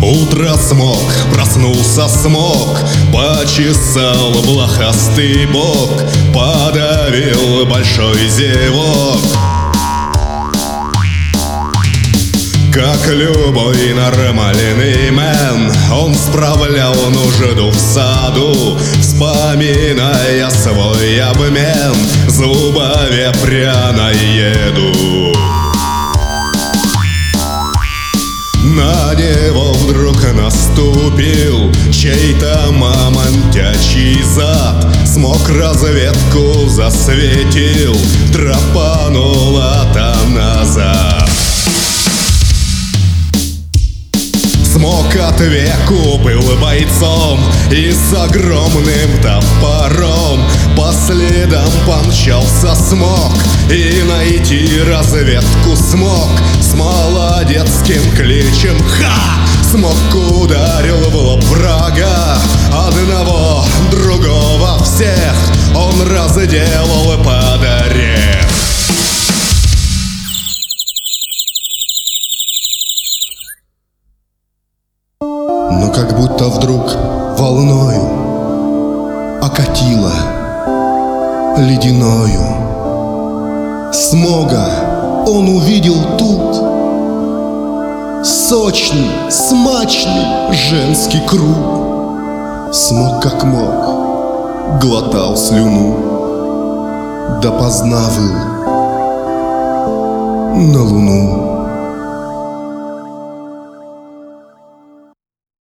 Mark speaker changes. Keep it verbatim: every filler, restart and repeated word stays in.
Speaker 1: Утро смог, проснулся смог, почесал блохастый бок, подавил большой зевок. Как любой нормальный мэн, он справлял нужду в саду, вспоминая свой обмен зубами пряной еду. На него вдруг наступил чей-то мамонтячий зад, смог разведку засветил, тропанула там назад. Смог от веку был бойцом и с огромным топором по следам помчался смог и найти разведку смог. С молодецким кличем «Ха!» смог ударил в лоб врага. Одного, другого, всех он разделал под орех. Но как будто вдруг волною окатило ледяною. Смога он увидел тут сочный, смачный женский круг. Смог как мог, глотал слюну, допоздна выл на луну.